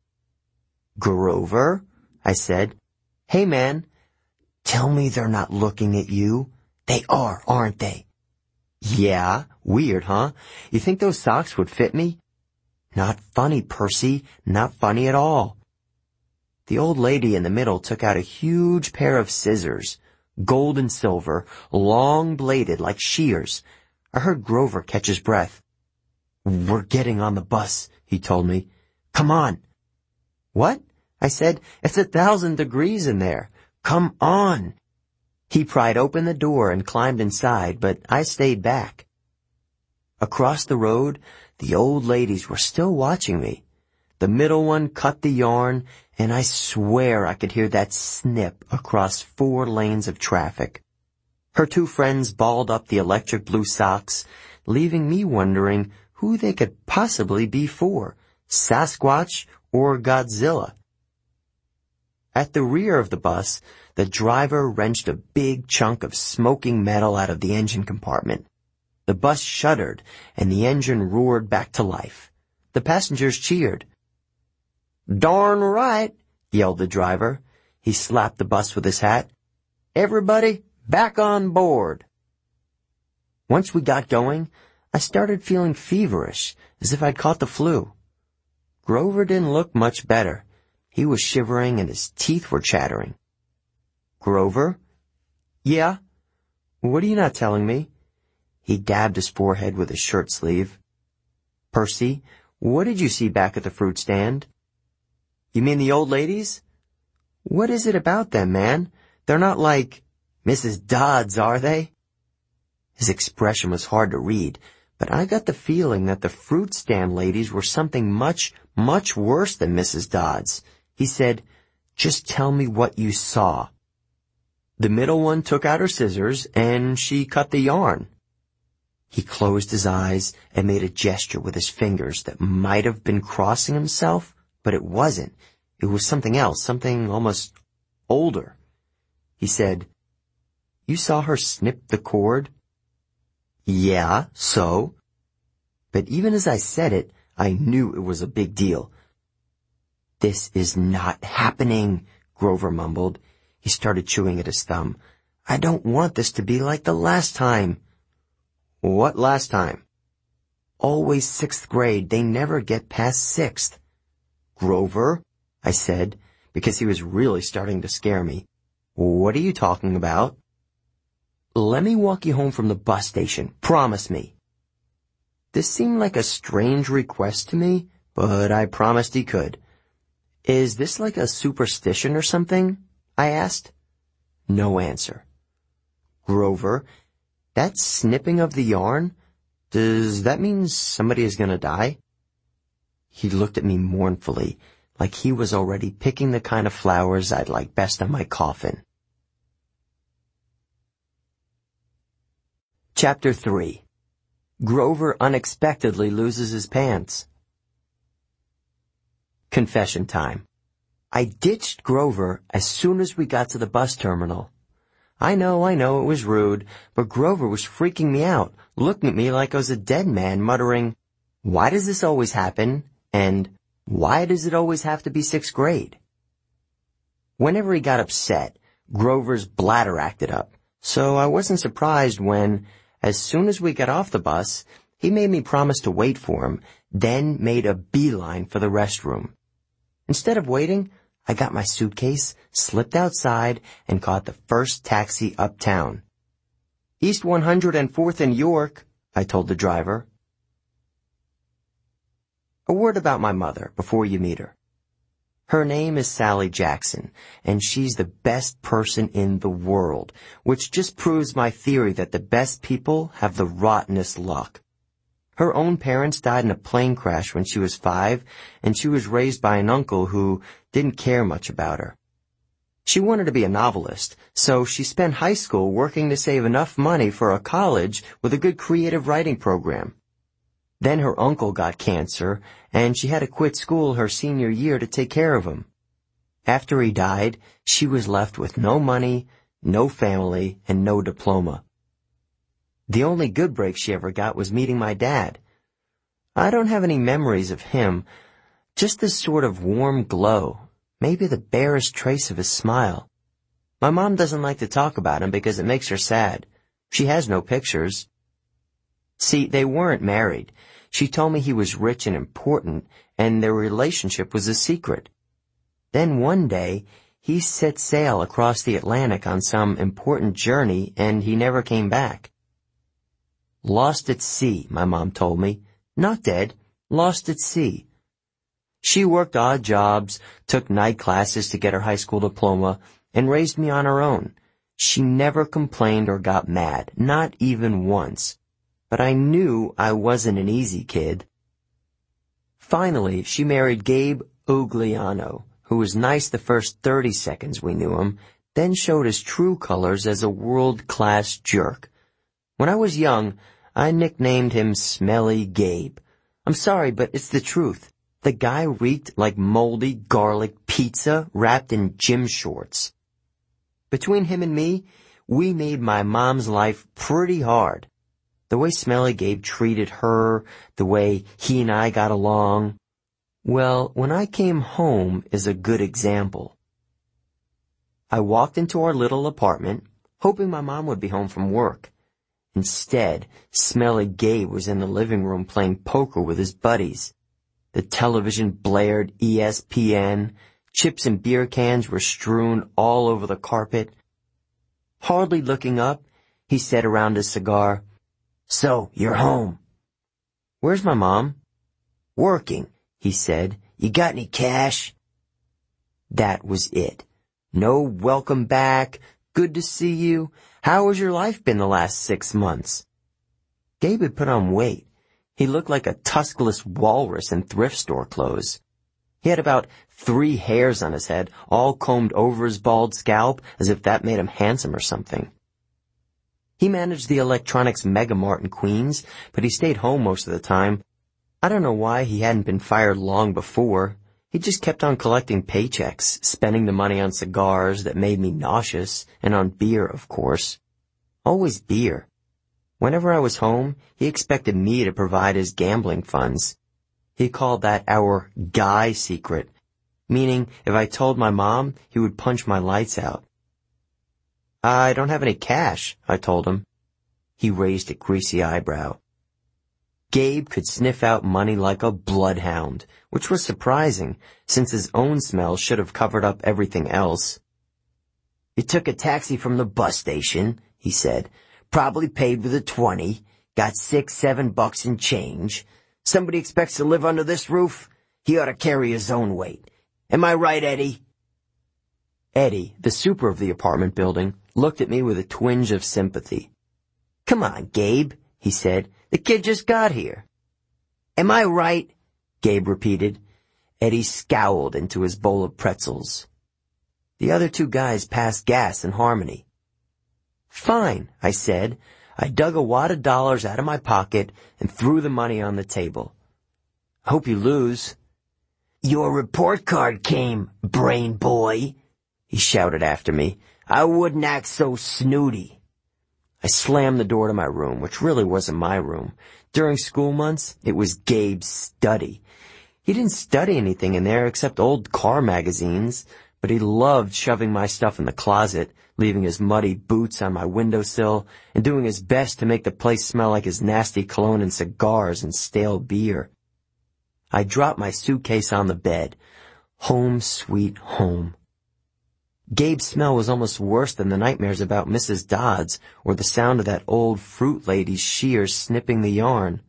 Grover, I said, hey man, tell me they're not looking at you. They are, aren't they? Yeah, weird, huh? You think those socks would fit me? Not funny, Percy, not funny at all. The old lady in the middle took out a huge pair of scissors, gold and silver, long-bladed like shears. I heard Grover catch his breath. We're getting on the bus, he told me. Come on. What? I said, it's a thousand degrees in there. Come on. He pried open the door and climbed inside, but I stayed back. Across the road, the old ladies were still watching me. The middle one cut the yarn, and I swear I could hear that snip across four lanes of traffic. Her two friends balled up the electric blue socks, leaving me wondering who they could possibly be for, Sasquatch or Godzilla. At the rear of the bus, the driver wrenched a big chunk of smoking metal out of the engine compartment. The bus shuddered, and the engine roared back to life. The passengers cheered. Darn right, yelled the driver. He slapped the bus with his hat. Everybody, back on board. Once we got going, I started feeling feverish, as if I'd caught the flu. Grover didn't look much better. He was shivering and his teeth were chattering. Grover? Yeah? What are you not telling me? He dabbed his forehead with his shirt sleeve. Percy, what did you see back at the fruit stand? You mean the old ladies? What is it about them, man? They're not like Missus Dodds, are they? His expression was hard to read, but I got the feeling that the fruit stand ladies were something much, much worse than Missus Dodds. He said, just tell me what you saw. The middle one took out her scissors, and she cut the yarn. He closed his eyes and made a gesture with his fingers that might have been crossing himself, but it wasn't. It was something else, something almost older. He said, you saw her snip the cord? Yeah, so? But even as I said it, I knew it was a big deal. This is not happening, Grover mumbled. He started chewing at his thumb. I don't want this to be like the last time. What last time? Always sixth grade. They never get past sixth. Grover, I said, because he was really starting to scare me. What are you talking about? Let me walk you home from the bus station. Promise me. This seemed like a strange request to me, but I promised he could. Is this like a superstition or something? I asked. No answer. Grover, that snipping of the yarn, does that mean somebody is going to die? He looked at me mournfully, like he was already picking the kind of flowers I'd like best on my coffin. Chapter three. Grover unexpectedly loses his pants. Confession time. I ditched Grover as soon as we got to the bus terminal. I know, I know, it was rude, but Grover was freaking me out, looking at me like I was a dead man, muttering, why does this always happen? And why does it always have to be sixth grade? Whenever he got upset, Grover's bladder acted up, so I wasn't surprised when, as soon as we got off the bus, he made me promise to wait for him, then made a beeline for the restroom. Instead of waiting, I got my suitcase, slipped outside, and caught the first taxi uptown. East one hundred fourth and York, I told the driver. A word about my mother before you meet her. Her name is Sally Jackson, and she's the best person in the world, which just proves my theory that the best people have the rottenest luck. Her own parents died in a plane crash when she was five, and she was raised by an uncle who didn't care much about her. She wanted to be a novelist, so she spent high school working to save enough money for a college with a good creative writing program. Then her uncle got cancer, and she had to quit school her senior year to take care of him. After he died, she was left with no money, no family, and no diploma. The only good break she ever got was meeting my dad. I don't have any memories of him, just this sort of warm glow, maybe the barest trace of his smile. My mom doesn't like to talk about him because it makes her sad. She has no pictures. See, they weren't married. She told me he was rich and important, and their relationship was a secret. Then one day, he set sail across the Atlantic on some important journey, and he never came back. Lost at sea, my mom told me. Not dead, lost at sea. She worked odd jobs, took night classes to get her high school diploma, and raised me on her own. She never complained or got mad, not even once. But I knew I wasn't an easy kid. Finally, she married Gabe Ugliano, who was nice the first thirty seconds we knew him, then showed his true colors as a world-class jerk. When I was young, I nicknamed him Smelly Gabe. I'm sorry, but it's the truth. The guy reeked like moldy garlic pizza wrapped in gym shorts. Between him and me, we made my mom's life pretty hard. The way Smelly Gabe treated her, the way he and I got along. Well, when I came home is a good example. I walked into our little apartment, hoping my mom would be home from work. Instead, Smelly Gabe was in the living room playing poker with his buddies. The television blared E S P N, Chips and beer cans were strewn all over the carpet. Hardly looking up, he said around his cigar, "So, you're home." "Where's my mom?" "Working," he said. "You got any cash?" That was it. No welcome back, good to see you, how has your life been the last six months? Gabe had put on weight. He looked like a tuskless walrus in thrift store clothes. He had about three hairs on his head, all combed over his bald scalp, as if that made him handsome or something. He managed the electronics megamart in Queens, but he stayed home most of the time. I don't know why he hadn't been fired long before. He just kept on collecting paychecks, spending the money on cigars that made me nauseous, and on beer, of course. Always beer. Whenever I was home, he expected me to provide his gambling funds. He called that our guy secret, meaning if I told my mom, he would punch my lights out. "I don't have any cash," I told him. He raised a greasy eyebrow. Gabe could sniff out money like a bloodhound, which was surprising, since his own smell should have covered up everything else. "You took a taxi from the bus station," he said. "Probably paid with a twenty. Got six, seven bucks in change. Somebody expects to live under this roof? He ought to carry his own weight. Am I right, Eddie?" Eddie, the super of the apartment building, looked at me with a twinge of sympathy. "Come on, Gabe," he said. "The kid just got here." "Am I right?" Gabe repeated. Eddie scowled into his bowl of pretzels. The other two guys passed gas in harmony. "Fine," I said. I dug a wad of dollars out of my pocket and threw the money on the table. "I hope you lose." "Your report card came, brain boy," he shouted after me. "I wouldn't act so snooty." I slammed the door to my room, which really wasn't my room. During school months, it was Gabe's study. He didn't study anything in there except old car magazines, but he loved shoving my stuff in the closet, leaving his muddy boots on my windowsill, and doing his best to make the place smell like his nasty cologne and cigars and stale beer. I dropped my suitcase on the bed. Home sweet home. Gabe's smell was almost worse than the nightmares about Missus Dodds or the sound of that old fruit lady's shears snipping the yarn.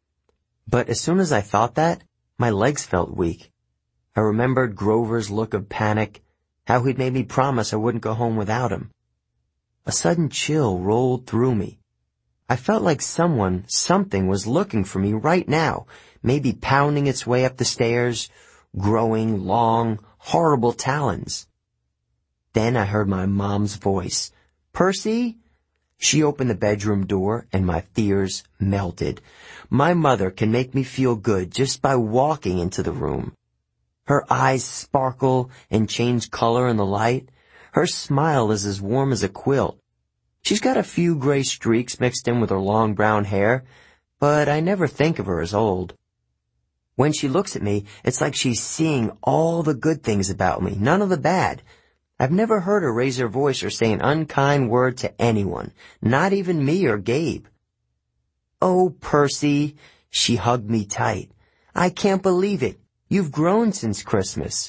But as soon as I thought that, my legs felt weak. I remembered Grover's look of panic, how he'd made me promise I wouldn't go home without him. A sudden chill rolled through me. I felt like someone, something was looking for me right now, maybe pounding its way up the stairs, growing long, horrible talons. Then I heard my mom's voice. "Percy?" She opened the bedroom door, and my fears melted. My mother can make me feel good just by walking into the room. Her eyes sparkle and change color in the light. Her smile is as warm as a quilt. She's got a few gray streaks mixed in with her long brown hair, but I never think of her as old. When she looks at me, it's like she's seeing all the good things about me, none of the bad. I've never heard her raise her voice or say an unkind word to anyone, not even me or Gabe. "Oh, Percy," she hugged me tight. "I can't believe it. You've grown since Christmas."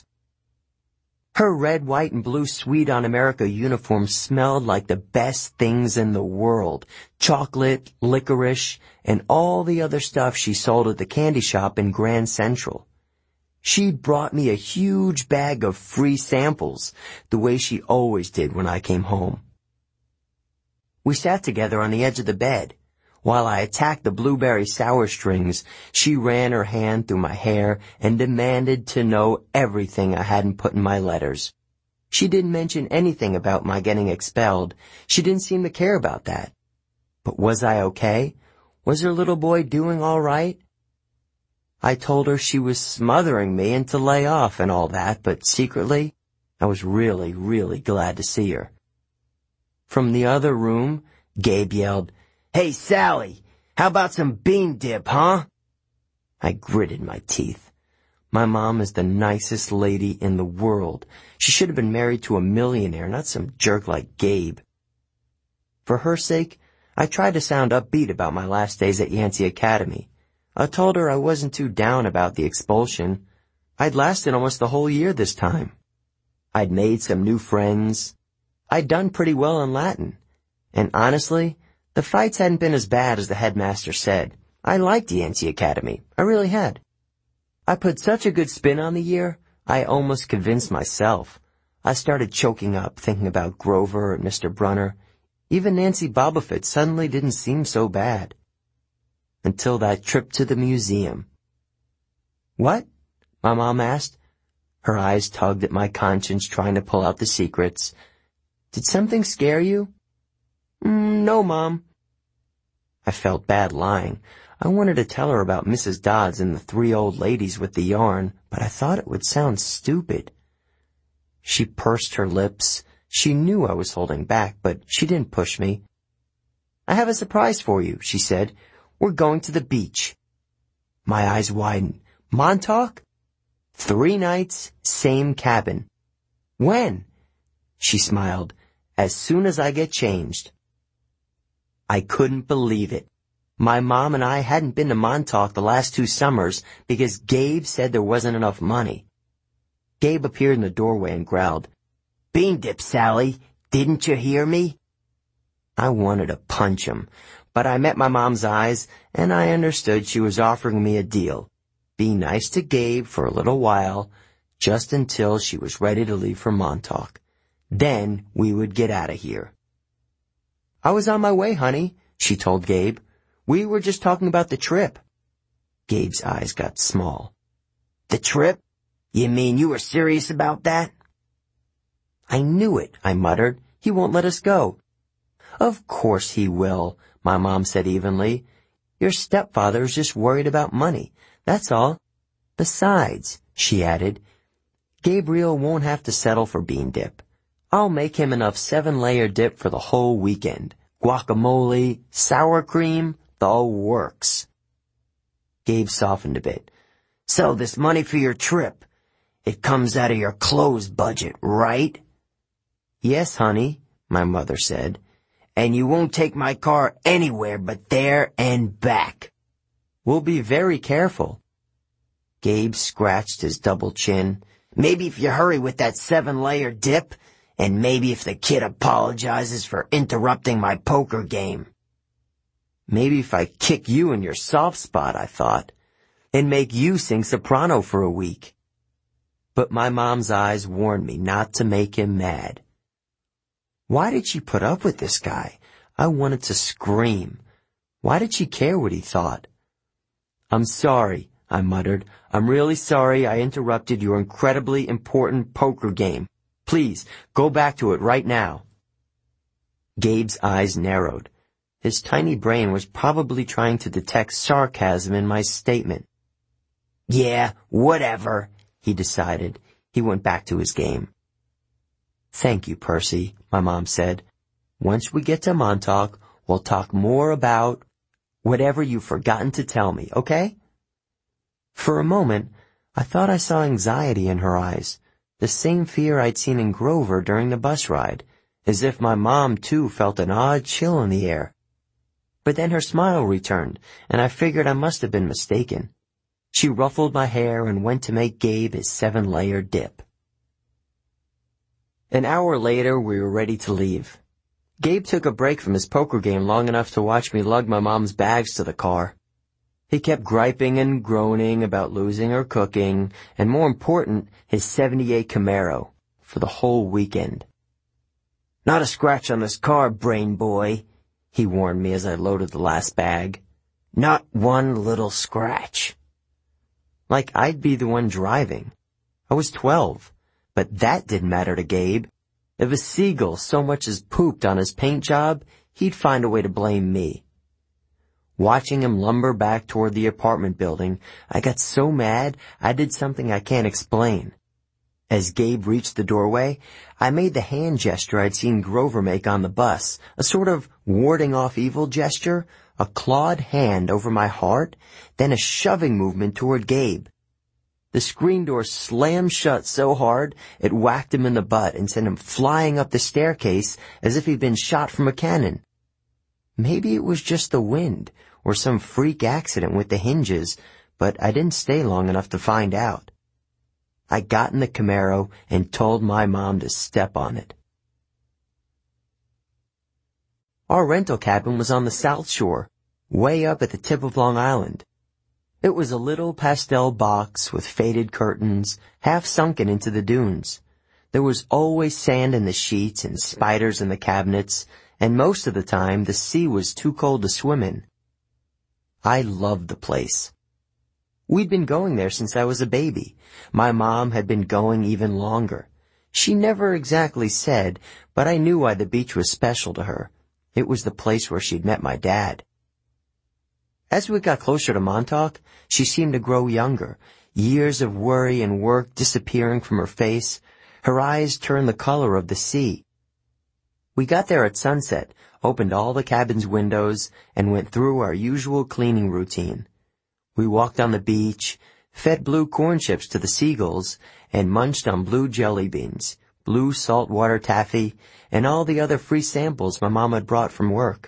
Her red, white, and blue Sweet on America uniform smelled like the best things in the world. Chocolate, licorice, and all the other stuff she sold at the candy shop in Grand Central. She brought me a huge bag of free samples, the way she always did when I came home. We sat together on the edge of the bed. While I attacked the blueberry sour strings, she ran her hand through my hair and demanded to know everything I hadn't put in my letters. She didn't mention anything about my getting expelled. She didn't seem to care about that. But was I okay? Was her little boy doing all right? I told her she was smothering me and to lay off and all that, but secretly, I was really, really glad to see her. From the other room, Gabe yelled, "Hey, Sally, how about some bean dip, huh?" I gritted my teeth. My mom is the nicest lady in the world. She should have been married to a millionaire, not some jerk like Gabe. For her sake, I tried to sound upbeat about my last days at Yancey Academy. I told her I wasn't too down about the expulsion. I'd lasted almost the whole year this time. I'd made some new friends. I'd done pretty well in Latin. And honestly, the fights hadn't been as bad as the headmaster said. I liked Yancey Academy. I really had. I put such a good spin on the year, I almost convinced myself. I started choking up, thinking about Grover and Mister Brunner. Even Nancy Bobofit suddenly didn't seem so bad. Until that trip to the museum. What? My mom asked. Her eyes tugged at my conscience, trying to pull out the secrets. Did something scare you? Mm, no, Mom. I felt bad lying. I wanted to tell her about Missus Dodds and the three old ladies with the yarn, but I thought it would sound stupid. She pursed her lips. She knew I was holding back, but she didn't push me. I have a surprise for you, she said. We're going to the beach. My eyes widened. Montauk? Three nights, same cabin. When? She smiled. As soon as I get changed. I couldn't believe it. My mom and I hadn't been to Montauk the last two summers because Gabe said there wasn't enough money. Gabe appeared in the doorway and growled, Bean dip, Sally, didn't you hear me? I wanted to punch him, but I met my mom's eyes and I understood she was offering me a deal. Be nice to Gabe for a little while, just until she was ready to leave for Montauk. Then we would get out of here. I was on my way, honey, she told Gabe. We were just talking about the trip. Gabe's eyes got small. The trip? You mean you were serious about that? I knew it, I muttered. He won't let us go. Of course he will, my mom said evenly. Your stepfather is just worried about money. That's all. Besides, she added, Gabriel won't have to settle for bean dip. I'll make him enough seven-layer dip for the whole weekend. Guacamole, sour cream, the works. Gabe softened a bit. So this money for your trip, it comes out of your clothes budget, right? Yes, honey, my mother said. And you won't take my car anywhere but there and back. We'll be very careful. Gabe scratched his double chin. Maybe if you hurry with that seven-layer dip, and maybe if the kid apologizes for interrupting my poker game. Maybe if I kick you in your soft spot, I thought, and make you sing soprano for a week. But my mom's eyes warned me not to make him mad. Why did she put up with this guy? I wanted to scream. Why did she care what he thought? I'm sorry, I muttered. I'm really sorry I interrupted your incredibly important poker game. Please, go back to it right now. Gabe's eyes narrowed. His tiny brain was probably trying to detect sarcasm in my statement. Yeah, whatever, he decided. He went back to his game. Thank you, Percy, my mom said. Once we get to Montauk, we'll talk more about whatever you've forgotten to tell me, okay? For a moment, I thought I saw anxiety in her eyes, the same fear I'd seen in Grover during the bus ride, as if my mom, too, felt an odd chill in the air. But then her smile returned, and I figured I must have been mistaken. She ruffled my hair and went to make Gabe his seven-layer dip. An hour later, we were ready to leave. Gabe took a break from his poker game long enough to watch me lug my mom's bags to the car. He kept griping and groaning about losing her cooking, and more important, his seventy-eight Camaro, for the whole weekend. Not a scratch on this car, brain boy, he warned me as I loaded the last bag. Not one little scratch. Like I'd be the one driving. I was twelve, but that didn't matter to Gabe. If a seagull so much as pooped on his paint job, he'd find a way to blame me. Watching him lumber back toward the apartment building, I got so mad I did something I can't explain. As Gabe reached the doorway, I made the hand gesture I'd seen Grover make on the bus, a sort of warding off evil gesture, a clawed hand over my heart, then a shoving movement toward Gabe. The screen door slammed shut so hard it whacked him in the butt and sent him flying up the staircase as if he'd been shot from a cannon. Maybe it was just the wind or some freak accident with the hinges, but I didn't stay long enough to find out. I got in the Camaro and told my mom to step on it. Our rental cabin was on the South Shore, way up at the tip of Long Island. It was a little pastel box with faded curtains, half sunken into the dunes. There was always sand in the sheets and spiders in the cabinets, and most of the time the sea was too cold to swim in. I loved the place. We'd been going there since I was a baby. My mom had been going even longer. She never exactly said, but I knew why the beach was special to her. It was the place where she'd met my dad. As we got closer to Montauk, she seemed to grow younger, years of worry and work disappearing from her face. Her eyes turned the color of the sea. We got there at sunset, opened all the cabin's windows, and went through our usual cleaning routine. We walked on the beach, fed blue corn chips to the seagulls, and munched on blue jelly beans, blue saltwater taffy, and all the other free samples my mom had brought from work.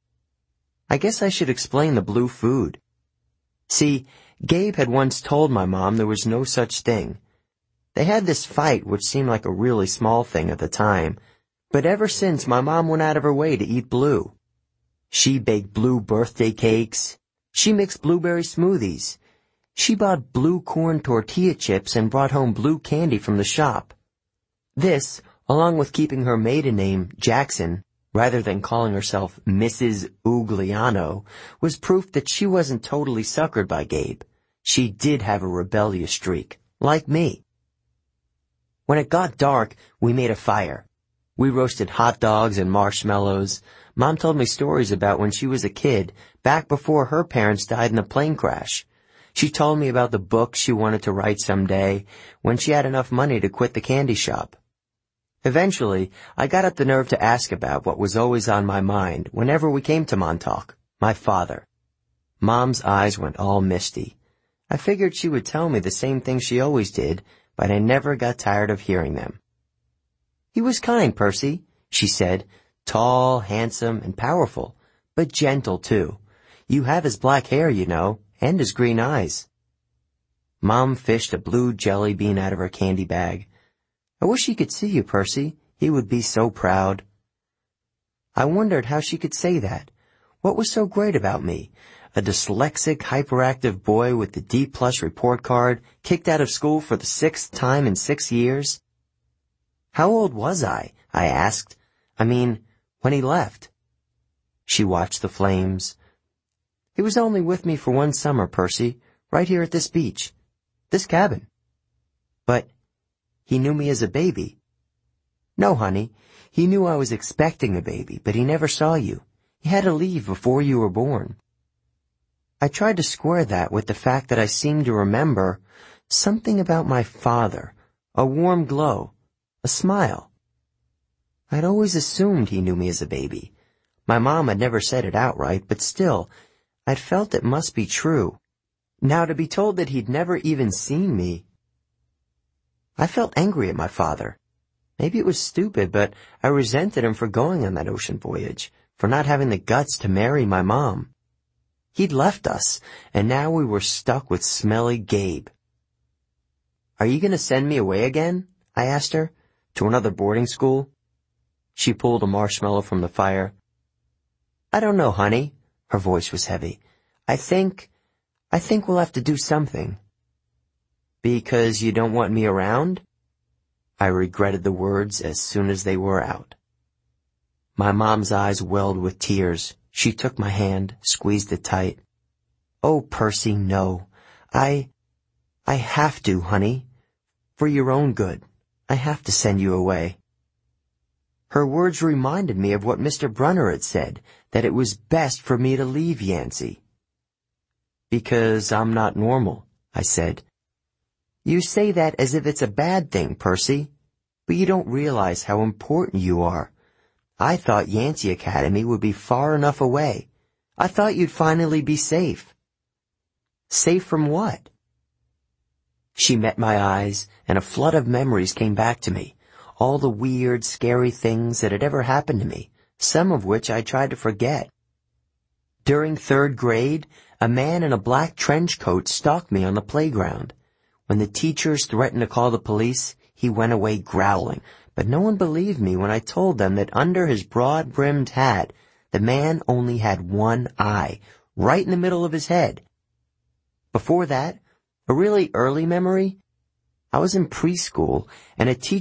I guess I should explain the blue food. See, Gabe had once told my mom there was no such thing. They had this fight which seemed like a really small thing at the time, but ever since my mom went out of her way to eat blue. She baked blue birthday cakes. She mixed blueberry smoothies. She bought blue corn tortilla chips and brought home blue candy from the shop. This, along with keeping her maiden name Jackson, rather than calling herself Missus Ugliano, was proof that she wasn't totally suckered by Gabe. She did have a rebellious streak, like me. When it got dark, we made a fire. We roasted hot dogs and marshmallows. Mom told me stories about when she was a kid, back before her parents died in a plane crash. She told me about the book she wanted to write someday, when she had enough money to quit the candy shop. Eventually, I got up the nerve to ask about what was always on my mind whenever we came to Montauk, my father. Mom's eyes went all misty. I figured she would tell me the same thing she always did, but I never got tired of hearing them. "He was kind, Percy," she said, "tall, handsome, and powerful, but gentle, too. You have his black hair, you know, and his green eyes." Mom fished a blue jelly bean out of her candy bag. "I wish he could see you, Percy. He would be so proud." I wondered how she could say that. What was so great about me? A dyslexic, hyperactive boy with the D plus report card, kicked out of school for the sixth time in six years? "How old was I?" I asked. "I mean, when he left." She watched the flames. "He was only with me for one summer, Percy, right here at this beach, this cabin." "But he knew me as a baby." "No, honey. He knew I was expecting a baby, but he never saw you. He had to leave before you were born." I tried to square that with the fact that I seemed to remember something about my father, a warm glow, a smile. I'd always assumed he knew me as a baby. My mom had never said it outright, but still, I'd felt it must be true. Now to be told that he'd never even seen me. I felt angry at my father. Maybe it was stupid, but I resented him for going on that ocean voyage, for not having the guts to marry my mom. He'd left us, and now we were stuck with smelly Gabe. "Are you going to send me away again?" I asked her. "To another boarding school?" She pulled a marshmallow from the fire. "I don't know, honey." Her voice was heavy. I think, I think we'll have to do something." "Because you don't want me around?" I regretted the words as soon as they were out. My mom's eyes welled with tears. She took my hand, squeezed it tight. "Oh, Percy, no. I, I have to, honey. For your own good. I have to send you away." Her words reminded me of what Mister Brunner had said, that it was best for me to leave Yancey. "Because I'm not normal," I said. "You say that as if it's a bad thing, Percy. But you don't realize how important you are. I thought Yancey Academy would be far enough away. I thought you'd finally be safe." "Safe from what?" She met my eyes, and a flood of memories came back to me. All the weird, scary things that had ever happened to me, some of which I tried to forget. During third grade, a man in a black trench coat stalked me on the playground. When When the teachers threatened to call the police, he went away growling, but no one believed me when I told them that under his broad-brimmed hat, the man only had one eye, right in the middle of his head. Before that, a really early memory, I was in preschool, and a teacher